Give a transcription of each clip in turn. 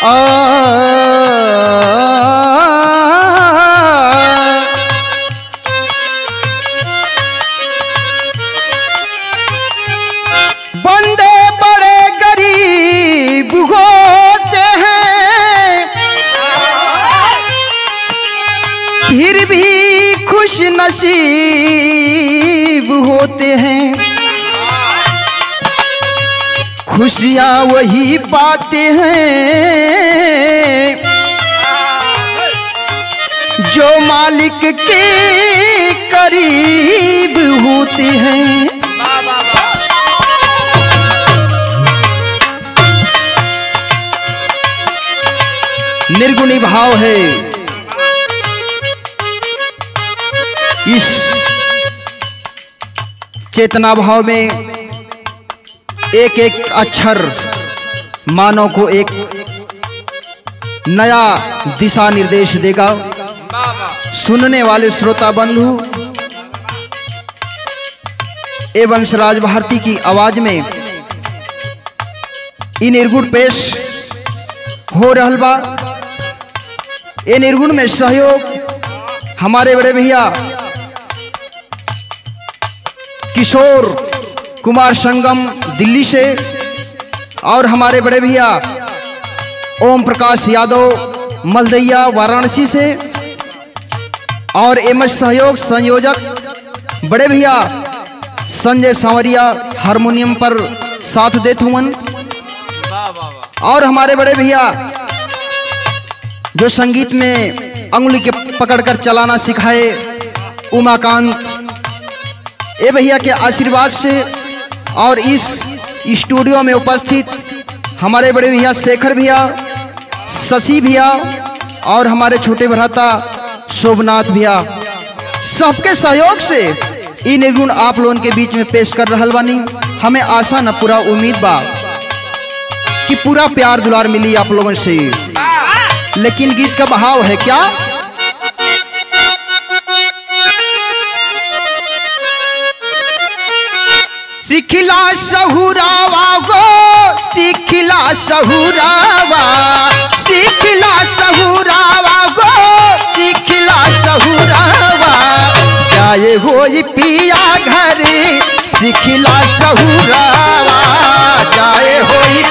बंदे बड़े गरीब होते हैं फिर भी खुश नसीब होते हैं। खुशियाँ वही पाते हैं जो मालिक के करीब होते हैं। निर्गुणी भाव है इस चेतना भाव में। एक एक अक्षर मानव को एक नया दिशा निर्देश देगा। सुनने वाले श्रोता बंधु ए वंशराज भारती की आवाज में इ निर्गुण पेश हो रहल बा। ए निर्गुण में सहयोग हमारे बड़े भैया किशोर कुमार संगम दिल्ली से और हमारे बड़े भैया ओम प्रकाश यादव मलदैया वाराणसी से और एमएस सहयोग संयोजक बड़े भैया संजय सांवरिया हारमोनियम पर साथ देते हुए और हमारे बड़े भैया जो संगीत में अंगुली के पकड़कर चलाना सिखाए उमाकांत, ए भैया के आशीर्वाद से और इस स्टूडियो में उपस्थित हमारे बड़े भैया शेखर भैया, शशि भैया और हमारे छोटे भ्राता शोभनाथ भैया, सबके सहयोग से इ निर्गुण आप लोगों के बीच में पेश कर रहल बानी। हमें आशा न पूरा उम्मीद बा कि पूरा प्यार दुलार मिली आप लोगों से। लेकिन गीत का बहाव है क्या? सिखला सहुरावा गो सिखला सहुरावा, सिखला सहुरावा गो सिखला सहुरावा, जाए होई पिया घरे सिखला सहुरावा, जाए होई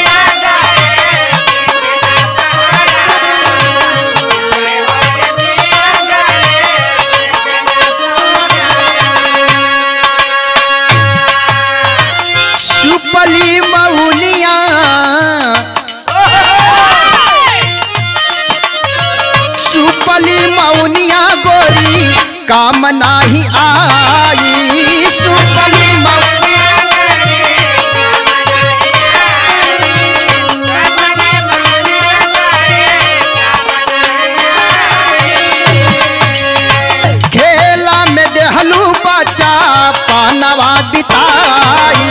सुपली मौनिया, सुपली मौनिया गोरी काम नाही आई, सुपली खेला में देहलू बच्चा पानवा बिताई,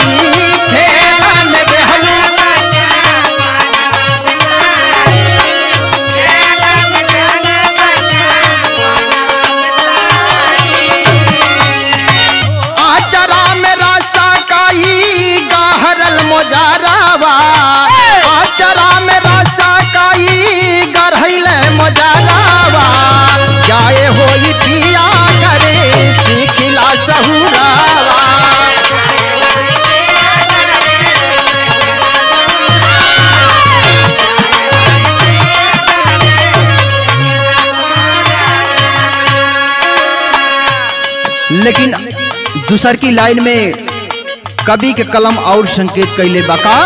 मोजारावा आचरा में रासा काई गरहैले मोजारावा, जाए होई पिया करे सिखला सहुरावा, लेकिन दूसर की लाइन में कवि के कलम और संकेत कैले बाका।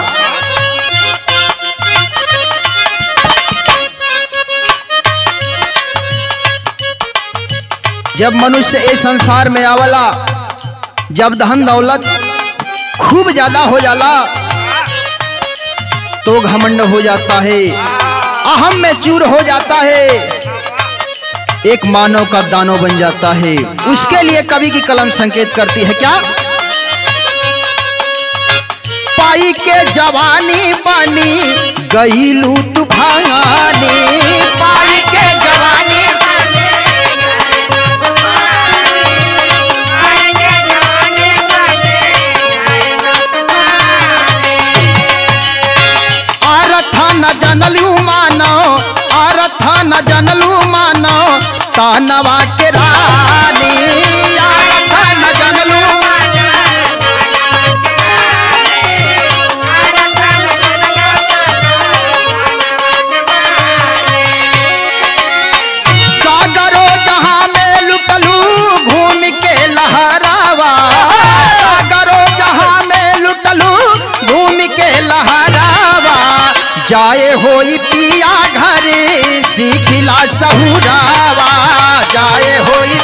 जब मनुष्य इस संसार में आवला, जब धन दौलत खूब ज्यादा हो जाला तो घमंड हो जाता है, अहम में चूर हो जाता है, एक मानव का दानव बन जाता है। उसके लिए कवि की कलम संकेत करती है क्या? पाई के जवानी पानी गईलू तूफानी, पाई के जवानी आरथा न जनलू न जनलू मानो तानवा के रानी, यारथ न जनलू सागरो जहां में लुटलू घूम के लहरावा, सागरो जहां में लुटलू घूम के लहरावा, जाए होई पिया घरे सीखिला सहुरावा, जाए होई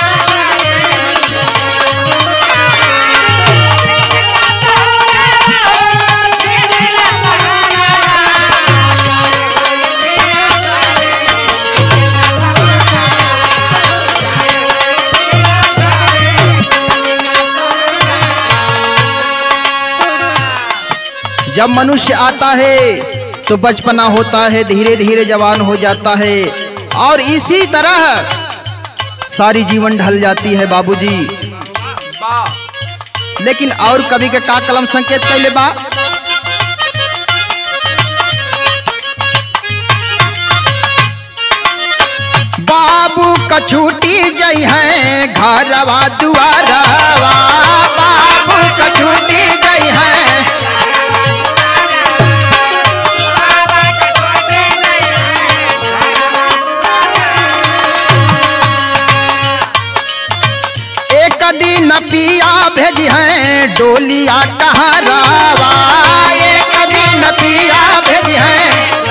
जब मनुष्य आता है तो बचपना होता है, धीरे धीरे जवान हो जाता है और इसी तरह सारी जीवन ढल जाती है बाबूजी। लेकिन और कवि के का कलम संकेत कैले बा, बाबू कछूटी जई है घरवा दुआरवा, बाबू कछूटी जई है दिन पिया भेज है डोलिया कहरावा, एक दिन पिया भेज है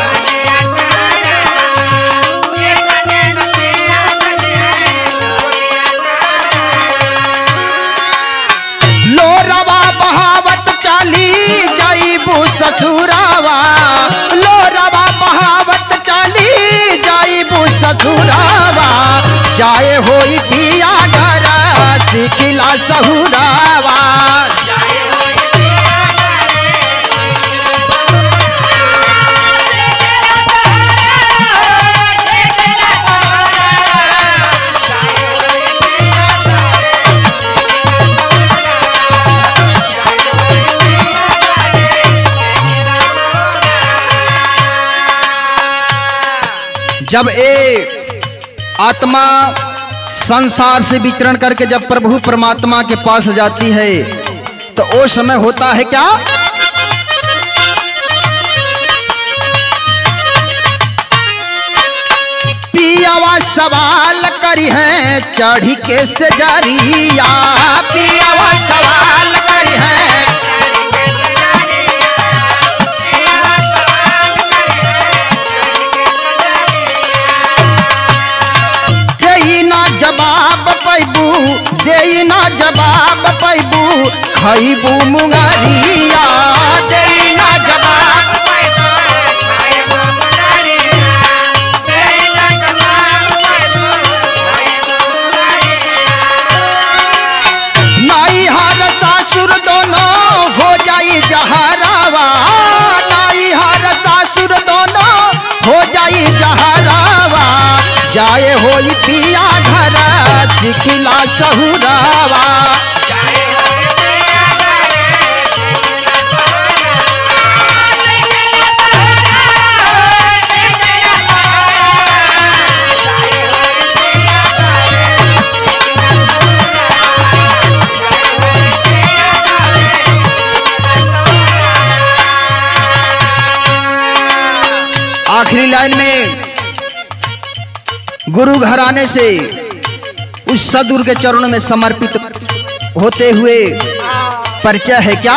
लोरवा बहावत चाली जाइबू ससुरावा, लोरवा बहावत चाली जाइबू ससुरावा, जाए होई पिया घर सीखिला सहुरावा, जब ए आत्मा संसार से विचरण करके जब प्रभु परमात्मा के पास जाती है तो वो समय होता है क्या, पियावा सवाल करी है चढ़ी के सजरिया, पियावा सवाल करी है जवाब पैबू, देई ना जवाब पैबू, खैबू मुंगरिया, देई ना जवाब पैबू, खैबू मुंगरिया, देई ना जवाब पैबू, खैबू मुंगरिया। नाई हर सासुर दोनों हो जाई जहरावा, नाई हर सासुर दोनों हो जाई जहरावा, जाए होई पिया घर सिखिला सहुरावा, आखिरी लाइन में गुरु घराने से उस सदगुरु के चरणों में समर्पित होते हुए परिचय है क्या,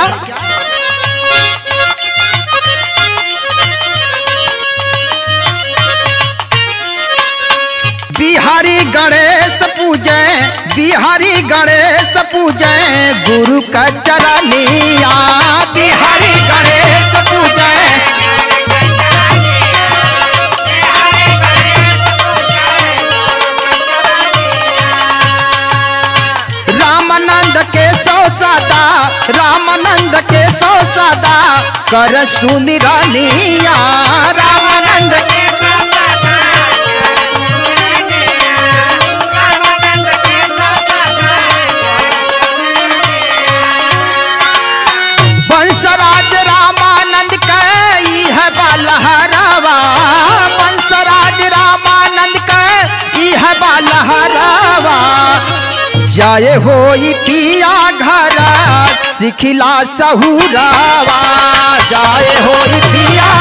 बिहारी गणेश पूजे, बिहारी गणेश पूजे गुरु का चरनिया, बिहारी गणेश पूजे रामानंद के सौ सदा, रामानंद के सौ सदा कर सुमिरनिया, रामानंद के बंसराज रामानंद कई है बलहरावा, बंसराज रामा जाए होई पिया घर सिखिला सहुरावा, जाए होई पिया